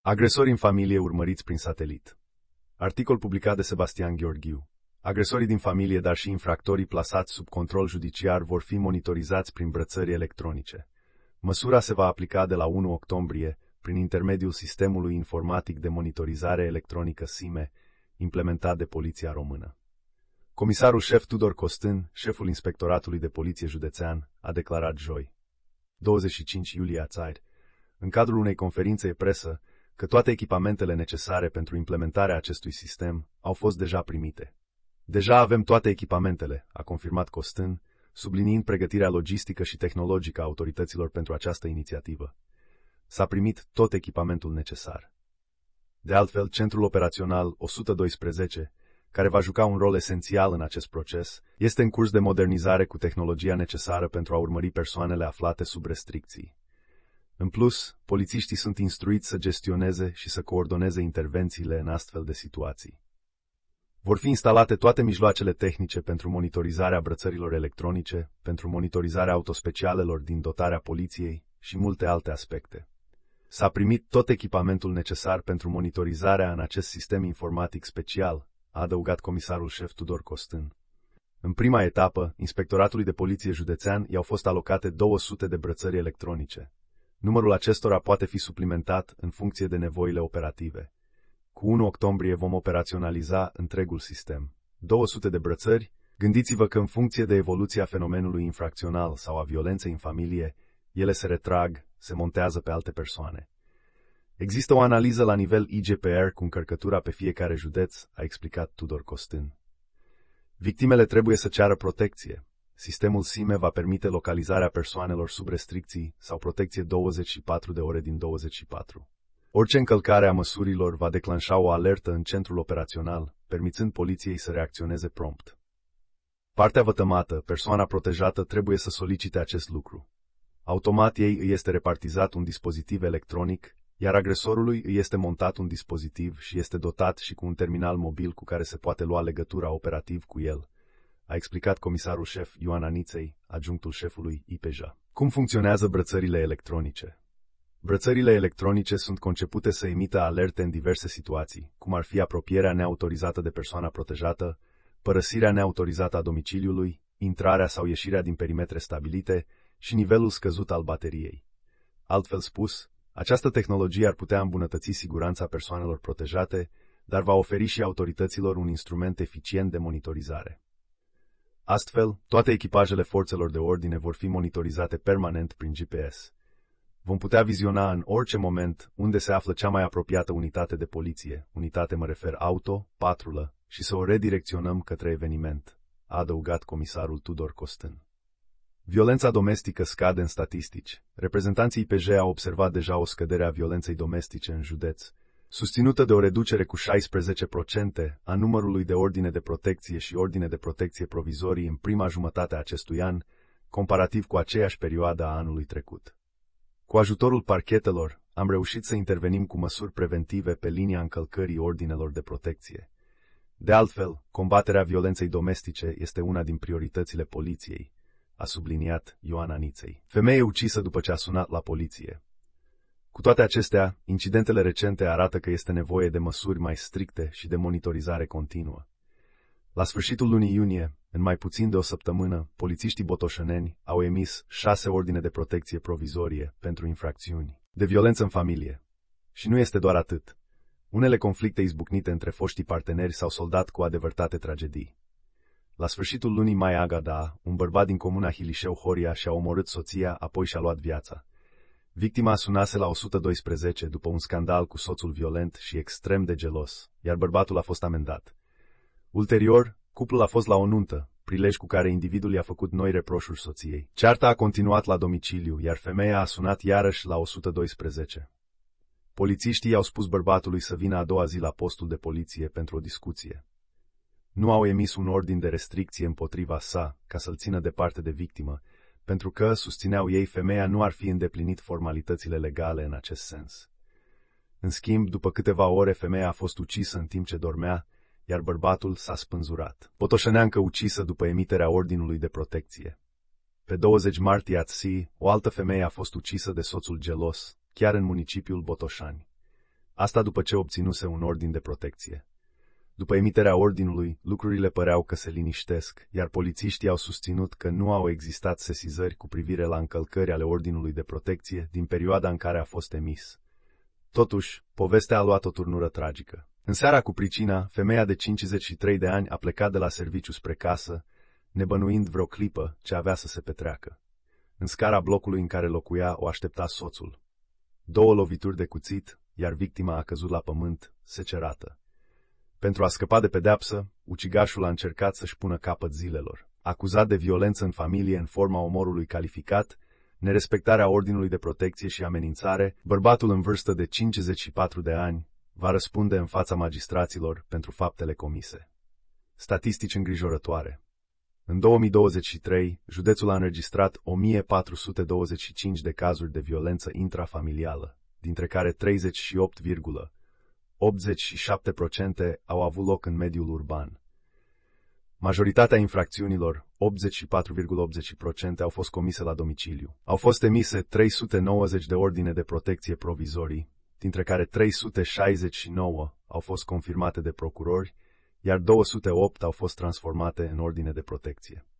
Agresori în familie urmăriți prin satelit. Articol publicat de Sebastian Gheorghiu. Agresorii din familie, dar și infractorii plasați sub control judiciar vor fi monitorizați prin brățări electronice. Măsura se va aplica de la 1 octombrie, prin intermediul Sistemului Informatic de Monitorizare Electronică SIME, implementat de Poliția Română. Comisarul șef Tudor Costân, șeful Inspectoratului de Poliție Județean, a declarat joi, 25 iulie în cadrul unei conferințe de presă, că toate echipamentele necesare pentru implementarea acestui sistem au fost deja primite. Deja avem toate echipamentele, a confirmat Costân, subliniind pregătirea logistică și tehnologică a autorităților pentru această inițiativă. S-a primit tot echipamentul necesar. De altfel, Centrul Operațional 112, care va juca un rol esențial în acest proces, este în curs de modernizare cu tehnologia necesară pentru a urmări persoanele aflate sub restricții. În plus, polițiștii sunt instruiți să gestioneze și să coordoneze intervențiile în astfel de situații. Vor fi instalate toate mijloacele tehnice pentru monitorizarea brățărilor electronice, pentru monitorizarea autospecialelor din dotarea poliției și multe alte aspecte. S-a primit tot echipamentul necesar pentru monitorizarea în acest sistem informatic special, a adăugat comisarul șef Tudor Costân. În prima etapă, Inspectoratului de Poliție Județean i-au fost alocate 200 de brățări electronice. Numărul acestora poate fi suplimentat în funcție de nevoile operative. Cu 1 octombrie vom operaționaliza întregul sistem. 200 de brățări, gândiți-vă că în funcție de evoluția fenomenului infracțional sau a violenței în familie, ele se retrag, se montează pe alte persoane. Există o analiză la nivel IGPR cu încărcătura pe fiecare județ, a explicat Tudor Costân. Victimele trebuie să ceară protecție. Sistemul SIME va permite localizarea persoanelor sub restricții sau protecție 24 de ore din 24. Orice încălcare a măsurilor va declanșa o alertă în centrul operațional, permițând poliției să reacționeze prompt. Partea vătămată, persoana protejată, trebuie să solicite acest lucru. Automat ei îi este repartizat un dispozitiv electronic, iar agresorului îi este montat un dispozitiv și este dotat și cu un terminal mobil cu care se poate lua legătura operativ cu el, a explicat comisarul șef Ioan Aniței, adjunctul șefului IPJ. Cum funcționează brățările electronice? Brățările electronice sunt concepute să emită alerte în diverse situații, cum ar fi apropierea neautorizată de persoana protejată, părăsirea neautorizată a domiciliului, intrarea sau ieșirea din perimetre stabilite și nivelul scăzut al bateriei. Altfel spus, această tehnologie ar putea îmbunătăți siguranța persoanelor protejate, dar va oferi și autorităților un instrument eficient de monitorizare. Astfel, toate echipajele forțelor de ordine vor fi monitorizate permanent prin GPS. Vom putea viziona în orice moment unde se află cea mai apropiată unitate de poliție, unitate mă refer auto, patrulă, și să o redirecționăm către eveniment, a adăugat comisarul Tudor Costân. Violența domestică scade în statistici. Reprezentanții IPJ au observat deja o scădere a violenței domestice în județ, susținută de o reducere cu 16% a numărului de ordine de protecție și ordine de protecție provizorii în prima jumătate a acestui an, comparativ cu aceeași perioadă a anului trecut. Cu ajutorul parchetelor, am reușit să intervenim cu măsuri preventive pe linia încălcării ordinelor de protecție. De altfel, combaterea violenței domestice este una din prioritățile poliției, a subliniat Ioan Aniței. Femeie ucisă după ce a sunat la poliție. Cu toate acestea, incidentele recente arată că este nevoie de măsuri mai stricte și de monitorizare continuă. La sfârșitul lunii iunie, în mai puțin de o săptămână, polițiștii botoșăneni au emis 6 ordine de protecție provizorie pentru infracțiuni de violență în familie. Și nu este doar atât. Unele conflicte izbucnite între foștii parteneri s-au soldat cu adevărate tragedii. La sfârșitul lunii mai Agada, un bărbat din comuna Hilișeu Horia și-a omorât soția, apoi și-a luat viața. Victima sunase la 112 după un scandal cu soțul violent și extrem de gelos, iar bărbatul a fost amendat. Ulterior, cuplul a fost la o nuntă, prilej cu care individul i-a făcut noi reproșuri soției. Cearta a continuat la domiciliu, iar femeia a sunat iarăși la 112. Polițiștii i-au spus bărbatului să vină a doua zi la postul de poliție pentru o discuție. Nu au emis un ordin de restricție împotriva sa, ca să-l țină departe de victimă, pentru că, susțineau ei, femeia nu ar fi îndeplinit formalitățile legale în acest sens. În schimb, după câteva ore, femeia a fost ucisă în timp ce dormea, iar bărbatul s-a spânzurat. Botoșăneancă ucisă după emiterea ordinului de protecție. Pe 20 martie, o altă femeie a fost ucisă de soțul gelos, chiar în municipiul Botoșani. Asta după ce obținuse un ordin de protecție. După emiterea ordinului, lucrurile păreau că se liniștesc, iar polițiștii au susținut că nu au existat sesizări cu privire la încălcări ale ordinului de protecție din perioada în care a fost emis. Totuși, povestea a luat o turnură tragică. În seara cu pricina, femeia de 53 de ani a plecat de la serviciu spre casă, nebănuind vreo clipă ce avea să se petreacă. În scara blocului în care locuia o aștepta soțul. 2 lovituri de cuțit, iar victima a căzut la pământ, secerată. Pentru a scăpa de pedeapsă, ucigașul a încercat să-și pună capăt zilelor. Acuzat de violență în familie în forma omorului calificat, nerespectarea ordinului de protecție și amenințare, bărbatul în vârstă de 54 de ani va răspunde în fața magistraților pentru faptele comise. Statistici îngrijorătoare. În 2023, județul a înregistrat 1425 de cazuri de violență intrafamilială, dintre care 38,87% au avut loc în mediul urban. Majoritatea infracțiunilor, 84,80%, au fost comise la domiciliu. Au fost emise 390 de ordine de protecție provizorii, dintre care 369 au fost confirmate de procurori, iar 208 au fost transformate în ordine de protecție.